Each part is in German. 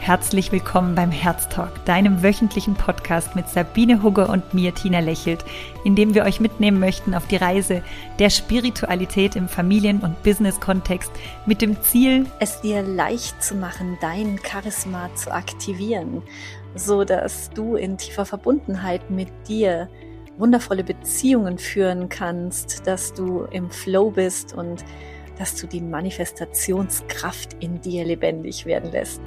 herzlich willkommen beim Herztalk, deinem wöchentlichen Podcast mit Sabine Hugge und mir, Tina Lächelt, in dem wir euch mitnehmen möchten auf die Reise der Spiritualität im Familien- und Business-Kontext mit dem Ziel, es dir leicht zu machen, dein Charisma zu aktivieren, so dass du in tiefer Verbundenheit mit dir wundervolle Beziehungen führen kannst, dass du im Flow bist und dass du die Manifestationskraft in dir lebendig werden lässt.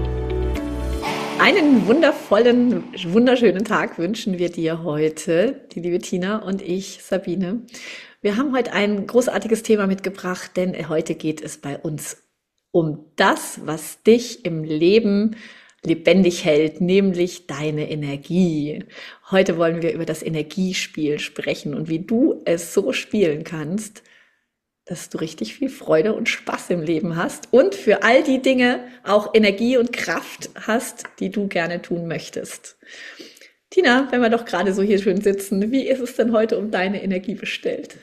Einen wunderschönen Tag wünschen wir dir heute, die liebe Tina und ich, Sabine. Wir haben heute ein großartiges Thema mitgebracht, denn heute geht es bei uns um das, was dich im Leben lebendig hält, nämlich deine Energie. Heute wollen wir über das Energiespiel sprechen und wie du es so spielen kannst, dass du richtig viel Freude und Spaß im Leben hast und für all die Dinge auch Energie und Kraft hast, die du gerne tun möchtest. Tina, wenn wir doch gerade so hier schön sitzen, wie ist es denn heute um deine Energie bestellt?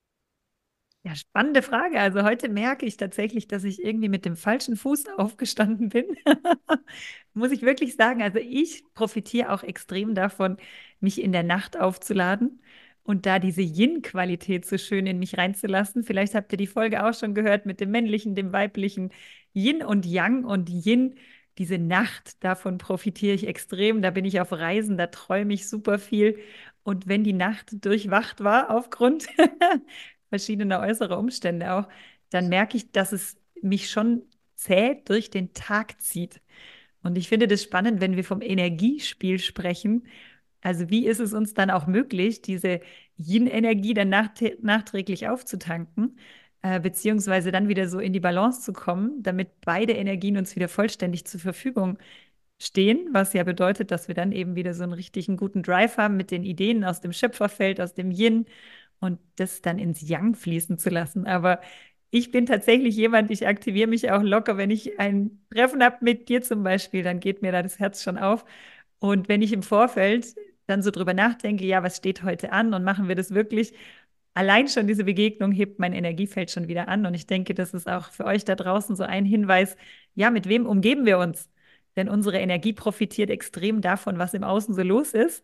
ja, spannende Frage. Also heute merke ich tatsächlich, dass ich irgendwie mit dem falschen Fuß aufgestanden bin. Muss ich wirklich sagen. Also ich profitiere auch extrem davon, mich in der Nacht aufzuladen und da diese Yin-Qualität so schön in mich reinzulassen. Vielleicht habt ihr die Folge auch schon gehört mit dem männlichen, dem weiblichen Yin und Yang und Yin. Diese Nacht, davon profitiere ich extrem. Da bin ich auf Reisen, da träume ich super viel. Und wenn die Nacht durchwacht war aufgrund verschiedener äußerer Umstände auch, dann merke ich, dass es mich schon zäh durch den Tag zieht. Und ich finde das spannend, wenn wir vom Energiespiel sprechen. Also wie ist es uns dann auch möglich, diese Yin-Energie dann nachträglich aufzutanken, beziehungsweise dann wieder so in die Balance zu kommen, damit beide Energien uns wieder vollständig zur Verfügung stehen, was ja bedeutet, dass wir dann eben wieder so einen richtigen guten Drive haben mit den Ideen aus dem Schöpferfeld, aus dem Yin und das dann ins Yang fließen zu lassen. Aber ich bin tatsächlich jemand, ich aktiviere mich auch locker, wenn ich ein Treffen habe mit dir zum Beispiel, dann geht mir da das Herz schon auf. Und wenn ich im Vorfeld dann so drüber nachdenke, ja, was steht heute an und machen wir das wirklich? Allein schon diese Begegnung hebt mein Energiefeld schon wieder an. Und ich denke, das ist auch für euch da draußen so ein Hinweis, ja, mit wem umgeben wir uns? Denn unsere Energie profitiert extrem davon, was im Außen so los ist.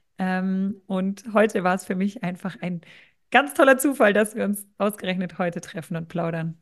Und heute war es für mich einfach ein ganz toller Zufall, dass wir uns ausgerechnet heute treffen und plaudern.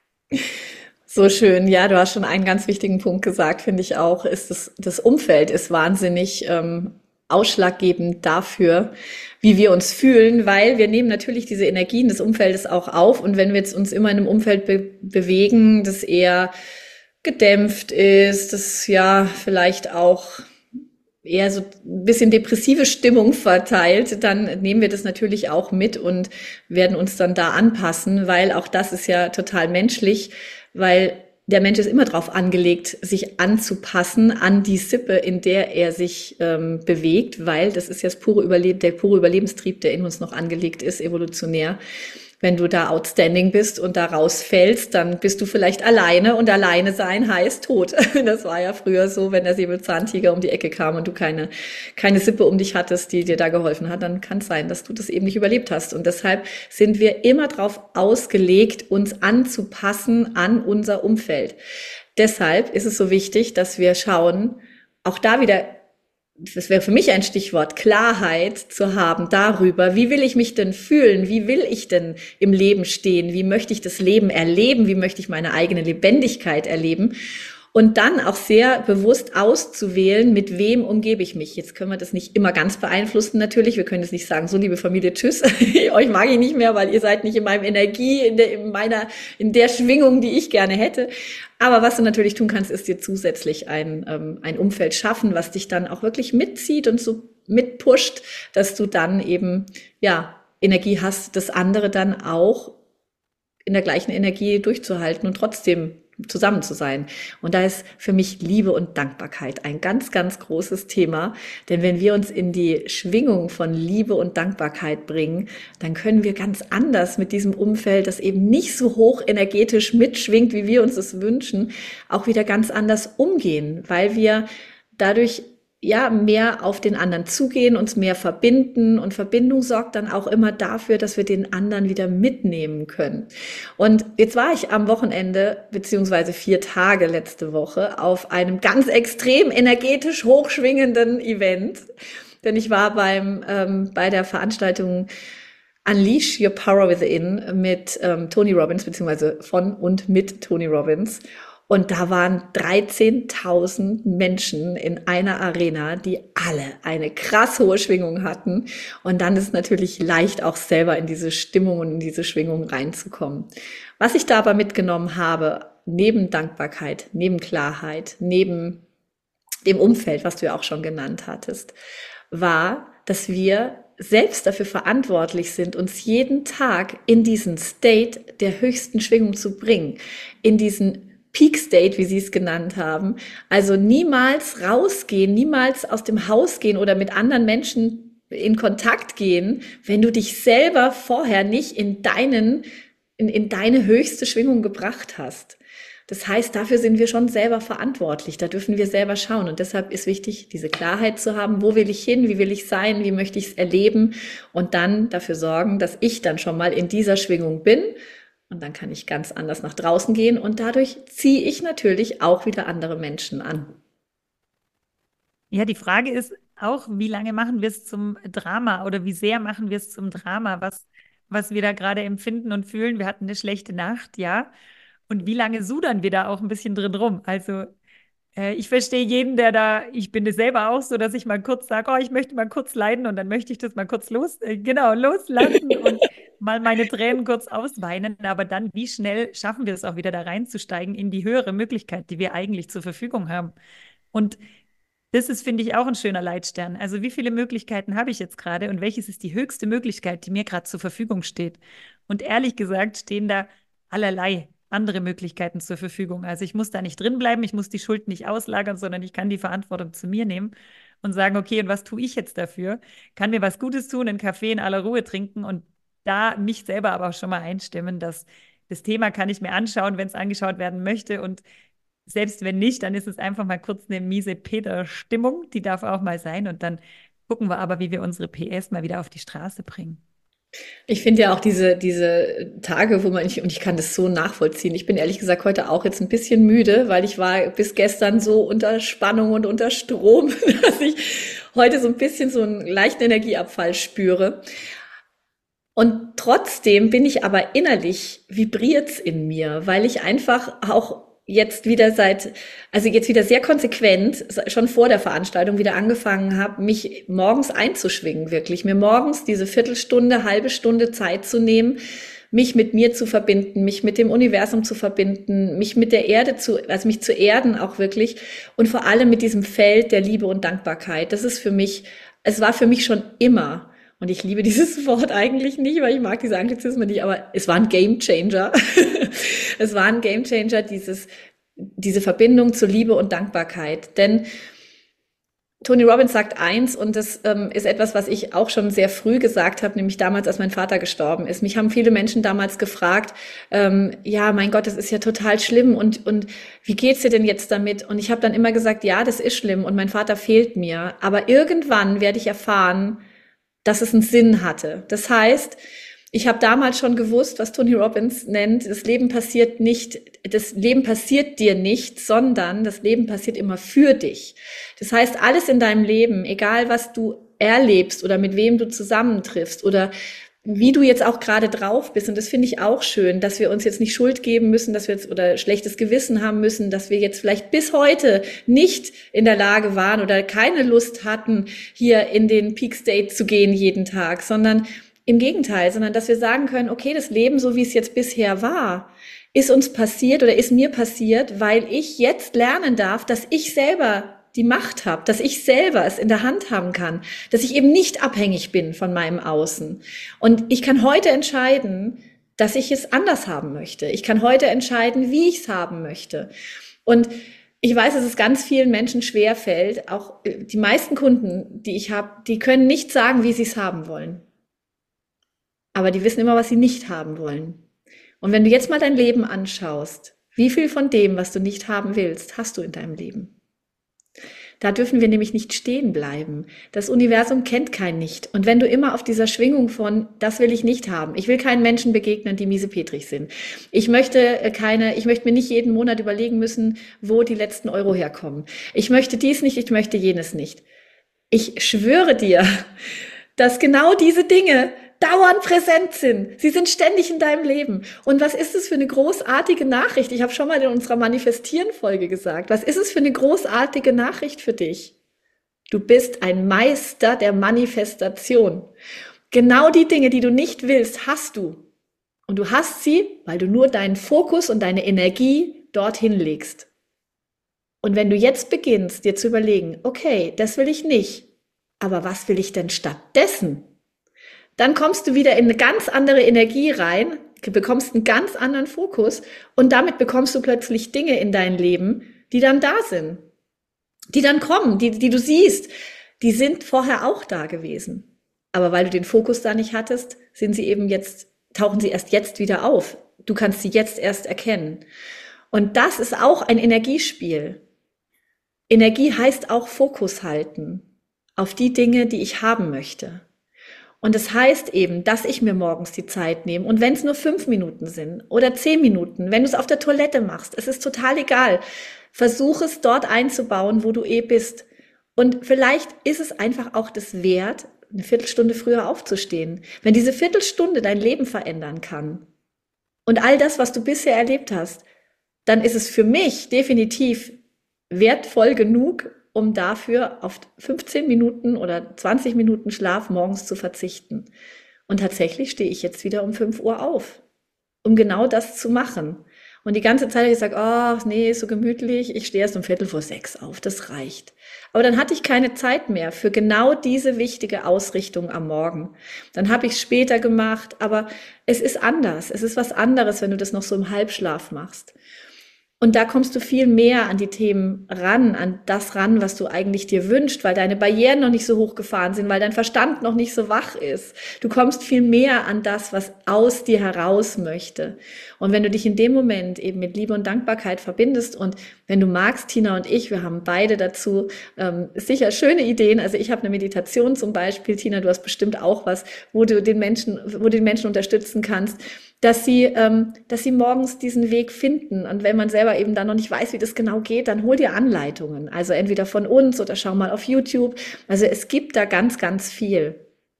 So schön, ja, du hast schon einen ganz wichtigen Punkt gesagt, finde ich auch, ist das Umfeld ist wahnsinnig ausschlaggebend dafür, wie wir uns fühlen, weil wir nehmen natürlich diese Energien des Umfeldes auch auf und wenn wir jetzt uns immer in einem Umfeld bewegen, das eher gedämpft ist, das ja vielleicht auch eher so ein bisschen depressive Stimmung verteilt, dann nehmen wir das natürlich auch mit und werden uns dann da anpassen, weil auch das ist ja total menschlich, weil der Mensch ist immer darauf angelegt, sich anzupassen an die Sippe, in der er sich bewegt, weil das ist ja der pure Überlebenstrieb, der in uns noch angelegt ist, evolutionär. Wenn du da outstanding bist und da rausfällst, dann bist du vielleicht alleine und alleine sein heißt tot. Das war ja früher so, wenn der Säbelzahntiger um die Ecke kam und du keine Sippe um dich hattest, die dir da geholfen hat, dann kann es sein, dass du das eben nicht überlebt hast. Und deshalb sind wir immer darauf ausgelegt, uns anzupassen an unser Umfeld. Deshalb ist es so wichtig, dass wir schauen, auch da wieder, das wäre für mich ein Stichwort, Klarheit zu haben darüber, wie will ich mich denn fühlen, wie will ich denn im Leben stehen, wie möchte ich das Leben erleben, wie möchte ich meine eigene Lebendigkeit erleben und dann auch sehr bewusst auszuwählen, mit wem umgebe ich mich. Jetzt können wir das nicht immer ganz beeinflussen natürlich, wir können jetzt nicht sagen, so liebe Familie, tschüss, euch mag ich nicht mehr, weil ihr seid nicht in meinem Energie, in der Schwingung, die ich gerne hätte. Aber was du natürlich tun kannst, ist dir zusätzlich ein Umfeld schaffen, was dich dann auch wirklich mitzieht und so mitpusht, dass du dann eben, ja, Energie hast, das andere dann auch in der gleichen Energie durchzuhalten und trotzdem zusammen zu sein. Und da ist für mich Liebe und Dankbarkeit ein ganz, ganz großes Thema. Denn wenn wir uns in die Schwingung von Liebe und Dankbarkeit bringen, dann können wir ganz anders mit diesem Umfeld, das eben nicht so hoch energetisch mitschwingt, wie wir uns das wünschen, auch wieder ganz anders umgehen, weil wir dadurch ja, mehr auf den anderen zugehen, uns mehr verbinden und Verbindung sorgt dann auch immer dafür, dass wir den anderen wieder mitnehmen können. Und jetzt war ich am Wochenende, beziehungsweise 4 Tage letzte Woche, auf einem ganz extrem energetisch hochschwingenden Event, denn ich war bei der Veranstaltung Unleash Your Power Within mit Tony Robbins, beziehungsweise von und mit Tony Robbins. Und da waren 13.000 Menschen in einer Arena, die alle eine krass hohe Schwingung hatten. Und dann ist es natürlich leicht, auch selber in diese Stimmung und in diese Schwingung reinzukommen. Was ich da aber mitgenommen habe, neben Dankbarkeit, neben Klarheit, neben dem Umfeld, was du ja auch schon genannt hattest, war, dass wir selbst dafür verantwortlich sind, uns jeden Tag in diesen State der höchsten Schwingung zu bringen, in diesen Peak State, wie Sie es genannt haben. Also niemals rausgehen, niemals aus dem Haus gehen oder mit anderen Menschen in Kontakt gehen, wenn du dich selber vorher nicht in deine höchste Schwingung gebracht hast. Das heißt, dafür sind wir schon selber verantwortlich. Da dürfen wir selber schauen. Und deshalb ist wichtig, diese Klarheit zu haben. Wo will ich hin? Wie will ich sein? Wie möchte ich es erleben? Und dann dafür sorgen, dass ich dann schon mal in dieser Schwingung bin. Und dann kann ich ganz anders nach draußen gehen. Und dadurch ziehe ich natürlich auch wieder andere Menschen an. Ja, die Frage ist auch, wie lange machen wir es zum Drama oder wie sehr machen wir es zum Drama, was wir da gerade empfinden und fühlen. Wir hatten eine schlechte Nacht, ja. Und wie lange sudern wir da auch ein bisschen drin rum? Also ich verstehe jeden, ich bin es selber auch so, dass ich mal kurz sage, oh, ich möchte mal kurz leiden und dann möchte ich das mal kurz loslassen und mal meine Tränen kurz ausweinen. Aber dann, wie schnell schaffen wir es auch wieder da reinzusteigen in die höhere Möglichkeit, die wir eigentlich zur Verfügung haben? Und das ist, finde ich, auch ein schöner Leitstern. Also wie viele Möglichkeiten habe ich jetzt gerade und welches ist die höchste Möglichkeit, die mir gerade zur Verfügung steht? Und ehrlich gesagt stehen da allerlei andere Möglichkeiten zur Verfügung. Also ich muss da nicht drin bleiben, ich muss die Schuld nicht auslagern, sondern ich kann die Verantwortung zu mir nehmen und sagen, okay, und was tue ich jetzt dafür? Kann mir was Gutes tun, einen Kaffee in aller Ruhe trinken und da mich selber aber auch schon mal einstimmen, dass das Thema kann ich mir anschauen, wenn es angeschaut werden möchte und selbst wenn nicht, dann ist es einfach mal kurz eine miese Peter-Stimmung, die darf auch mal sein und dann gucken wir aber, wie wir unsere PS mal wieder auf die Straße bringen. Ich finde ja auch diese Tage, und ich kann das so nachvollziehen. Ich bin ehrlich gesagt heute auch jetzt ein bisschen müde, weil ich war bis gestern so unter Spannung und unter Strom, dass ich heute so ein bisschen so einen leichten Energieabfall spüre. Und trotzdem bin ich aber innerlich vibriert's in mir, weil ich einfach auch jetzt wieder sehr konsequent, schon vor der Veranstaltung wieder angefangen habe, mich morgens einzuschwingen, wirklich. Mir morgens diese Viertelstunde, halbe Stunde Zeit zu nehmen, mich mit mir zu verbinden, mich mit dem Universum zu verbinden, mich mit der Erde also mich zu erden auch wirklich und vor allem mit diesem Feld der Liebe und Dankbarkeit. Es war für mich schon immer. Und ich liebe dieses Wort eigentlich nicht, weil ich mag diese Anglizismen nicht, aber es war ein Gamechanger. Es war ein Gamechanger, diese Verbindung zur Liebe und Dankbarkeit. Denn Tony Robbins sagt eins, und das ist etwas, was ich auch schon sehr früh gesagt habe, nämlich damals, als mein Vater gestorben ist. Mich haben viele Menschen damals gefragt, ja, mein Gott, das ist ja total schlimm und wie geht's dir denn jetzt damit? Und ich habe dann immer gesagt, ja, das ist schlimm und mein Vater fehlt mir. Aber irgendwann werde ich erfahren, dass es einen Sinn hatte. Das heißt, ich habe damals schon gewusst, was Tony Robbins nennt, das Leben passiert dir nicht, sondern das Leben passiert immer für dich. Das heißt, alles in deinem Leben, egal was du erlebst oder mit wem du zusammentriffst oder wie du jetzt auch gerade drauf bist, und das finde ich auch schön, dass wir uns jetzt nicht Schuld geben müssen, dass wir jetzt oder schlechtes Gewissen haben müssen, dass wir jetzt vielleicht bis heute nicht in der Lage waren oder keine Lust hatten, hier in den Peak State zu gehen jeden Tag, sondern im Gegenteil, sondern dass wir sagen können, okay, das Leben, so wie es jetzt bisher war, ist uns passiert oder ist mir passiert, weil ich jetzt lernen darf, dass ich selber die Macht habe, dass ich selber es in der Hand haben kann, dass ich eben nicht abhängig bin von meinem Außen. Und ich kann heute entscheiden, dass ich es anders haben möchte. Ich kann heute entscheiden, wie ich es haben möchte. Und ich weiß, dass es ganz vielen Menschen schwerfällt, auch die meisten Kunden, die ich habe, die können nicht sagen, wie sie es haben wollen. Aber die wissen immer, was sie nicht haben wollen. Und wenn du jetzt mal dein Leben anschaust, wie viel von dem, was du nicht haben willst, hast du in deinem Leben? Da dürfen wir nämlich nicht stehen bleiben. Das Universum kennt kein Nicht. Und wenn du immer auf dieser Schwingung von, das will ich nicht haben, ich will keinen Menschen begegnen, die miesepetrig sind. Ich möchte mir nicht jeden Monat überlegen müssen, wo die letzten Euro herkommen. Ich möchte dies nicht, ich möchte jenes nicht. Ich schwöre dir, dass genau diese Dinge dauernd präsent sind. Sie sind ständig in deinem Leben. Und was ist es für eine großartige Nachricht? Ich habe schon mal in unserer Manifestieren-Folge gesagt, was ist es für eine großartige Nachricht für dich? Du bist ein Meister der Manifestation. Genau die Dinge, die du nicht willst, hast du. Und du hast sie, weil du nur deinen Fokus und deine Energie dorthin legst. Und wenn du jetzt beginnst, dir zu überlegen, okay, das will ich nicht, aber was will ich denn stattdessen? Dann kommst du wieder in eine ganz andere Energie rein, bekommst einen ganz anderen Fokus und damit bekommst du plötzlich Dinge in dein Leben, die dann da sind, die dann kommen, die du siehst. Die sind vorher auch da gewesen. Aber weil du den Fokus da nicht hattest, tauchen sie erst jetzt wieder auf. Du kannst sie jetzt erst erkennen. Und das ist auch ein Energiespiel. Energie heißt auch Fokus halten auf die Dinge, die ich haben möchte. Und das heißt eben, dass ich mir morgens die Zeit nehme. Und wenn es nur 5 Minuten sind oder 10 Minuten, wenn du es auf der Toilette machst, es ist total egal. Versuch es dort einzubauen, wo du bist. Und vielleicht ist es einfach auch das wert, eine Viertelstunde früher aufzustehen. Wenn diese Viertelstunde dein Leben verändern kann und all das, was du bisher erlebt hast, dann ist es für mich definitiv wertvoll genug, um dafür auf 15 Minuten oder 20 Minuten Schlaf morgens zu verzichten. Und tatsächlich stehe ich jetzt wieder um 5 Uhr auf, um genau das zu machen. Und die ganze Zeit habe ich gesagt, oh nee, ist so gemütlich, ich stehe erst um 5:45 auf, das reicht. Aber dann hatte ich keine Zeit mehr für genau diese wichtige Ausrichtung am Morgen. Dann habe ich es später gemacht, aber es ist anders. Es ist was anderes, wenn du das noch so im Halbschlaf machst. Und da kommst du viel mehr an die Themen ran, an das ran, was du eigentlich dir wünschst, weil deine Barrieren noch nicht so hochgefahren sind, weil dein Verstand noch nicht so wach ist. Du kommst viel mehr an das, was aus dir heraus möchte. Und wenn du dich in dem Moment eben mit Liebe und Dankbarkeit verbindest und wenn du magst, Tina und ich, wir haben beide dazu sicher schöne Ideen. Also ich habe eine Meditation zum Beispiel, Tina, du hast bestimmt auch was, wo du den Menschen unterstützen kannst, dass sie morgens diesen Weg finden. Und wenn man selber eben dann noch nicht weiß, wie das genau geht, dann hol dir Anleitungen. Also entweder von uns oder schau mal auf YouTube. Also es gibt da ganz, ganz viel.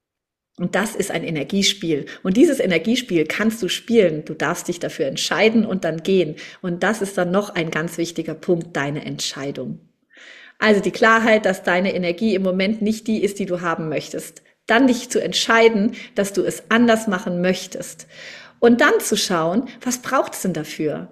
Und das ist ein Energiespiel. Und dieses Energiespiel kannst du spielen. Du darfst dich dafür entscheiden und dann gehen. Und das ist dann noch ein ganz wichtiger Punkt, deine Entscheidung. Also die Klarheit, dass deine Energie im Moment nicht die ist, die du haben möchtest. Dann dich zu entscheiden, dass du es anders machen möchtest. Und dann zu schauen, was braucht es denn dafür?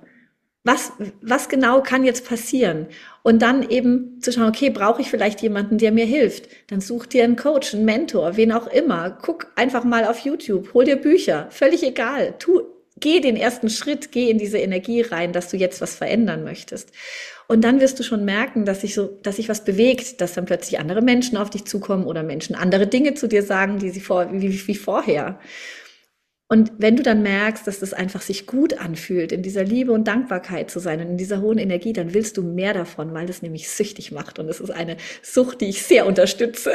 Was genau kann jetzt passieren? Und dann eben zu schauen, okay, brauche ich vielleicht jemanden, der mir hilft? Dann such dir einen Coach, einen Mentor, wen auch immer. Guck einfach mal auf YouTube, hol dir Bücher, völlig egal. Geh den ersten Schritt, geh in diese Energie rein, dass du jetzt was verändern möchtest. Und dann wirst du schon merken, dass sich was bewegt, dass dann plötzlich andere Menschen auf dich zukommen oder Menschen andere Dinge zu dir sagen, wie vorher. Und wenn du dann merkst, dass das einfach sich gut anfühlt, in dieser Liebe und Dankbarkeit zu sein und in dieser hohen Energie, dann willst du mehr davon, weil das nämlich süchtig macht. Und es ist eine Sucht, die ich sehr unterstütze.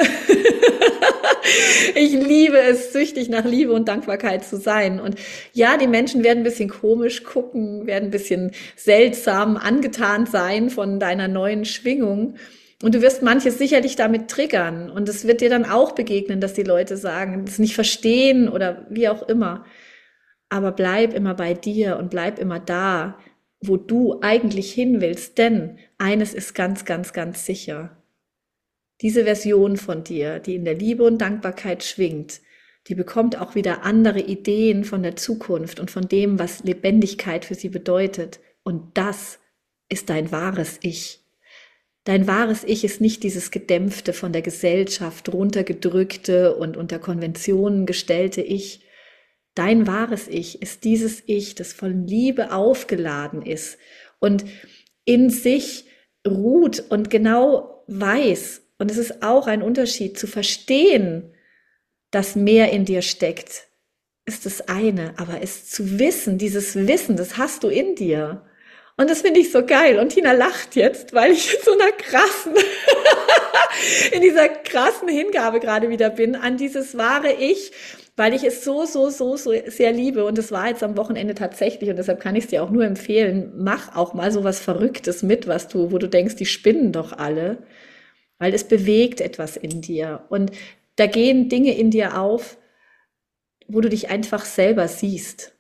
Ich liebe es, süchtig nach Liebe und Dankbarkeit zu sein. Und ja, die Menschen werden ein bisschen komisch gucken, werden ein bisschen seltsam angetan sein von deiner neuen Schwingung. Und du wirst manches sicherlich damit triggern. Und es wird dir dann auch begegnen, dass die Leute sagen, das nicht verstehen oder wie auch immer. Aber bleib immer bei dir und bleib immer da, wo du eigentlich hin willst. Denn eines ist ganz, ganz, ganz sicher. Diese Version von dir, die in der Liebe und Dankbarkeit schwingt, die bekommt auch wieder andere Ideen von der Zukunft und von dem, was Lebendigkeit für sie bedeutet. Und das ist dein wahres Ich. Dein wahres Ich ist nicht dieses gedämpfte, von der Gesellschaft runtergedrückte und unter Konventionen gestellte Ich. Dein wahres Ich ist dieses Ich, das von Liebe aufgeladen ist und in sich ruht und genau weiß. Und es ist auch ein Unterschied zu verstehen, dass mehr in dir steckt, ist das eine, aber es zu wissen, dieses Wissen, das hast du in dir. Und das finde ich so geil. Und Tina lacht jetzt, weil ich in dieser krassen Hingabe gerade wieder bin an dieses wahre Ich, weil ich es so sehr liebe. Und es war jetzt am Wochenende tatsächlich, und deshalb kann ich es dir auch nur empfehlen, mach auch mal so was Verrücktes mit, wo du denkst, die spinnen doch alle, weil es bewegt etwas in dir. Und da gehen Dinge in dir auf, wo du dich einfach selber siehst.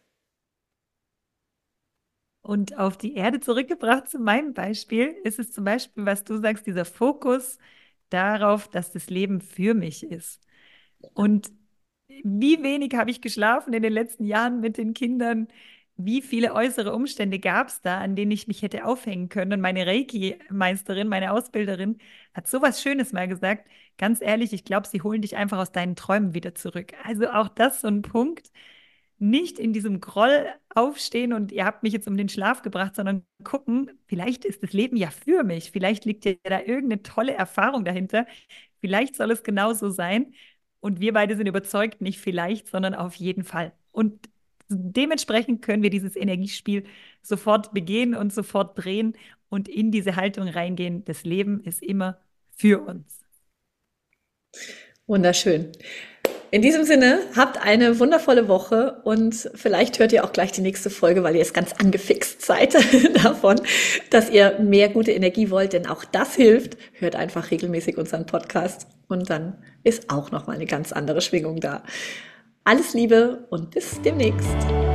Und auf die Erde zurückgebracht zu meinem Beispiel, ist es zum Beispiel, was du sagst, dieser Fokus darauf, dass das Leben für mich ist. Und wie wenig habe ich geschlafen in den letzten Jahren mit den Kindern? Wie viele äußere Umstände gab es da, an denen ich mich hätte aufhängen können? Und meine Reiki-Meisterin, meine Ausbilderin, hat so was Schönes mal gesagt. Ganz ehrlich, ich glaube, sie holen dich einfach aus deinen Träumen wieder zurück. Also auch das so ein Punkt. Nicht in diesem Groll aufstehen und ihr habt mich jetzt um den Schlaf gebracht, sondern gucken, vielleicht ist das Leben ja für mich. Vielleicht liegt ja da irgendeine tolle Erfahrung dahinter. Vielleicht soll es genauso sein. Und wir beide sind überzeugt, nicht vielleicht, sondern auf jeden Fall. Und dementsprechend können wir dieses Energiespiel sofort begehen und sofort drehen und in diese Haltung reingehen. Das Leben ist immer für uns. Wunderschön. In diesem Sinne, habt eine wundervolle Woche und vielleicht hört ihr auch gleich die nächste Folge, weil ihr jetzt ganz angefixt seid davon, dass ihr mehr gute Energie wollt, denn auch das hilft. Hört einfach regelmäßig unseren Podcast und dann ist auch nochmal eine ganz andere Schwingung da. Alles Liebe und bis demnächst.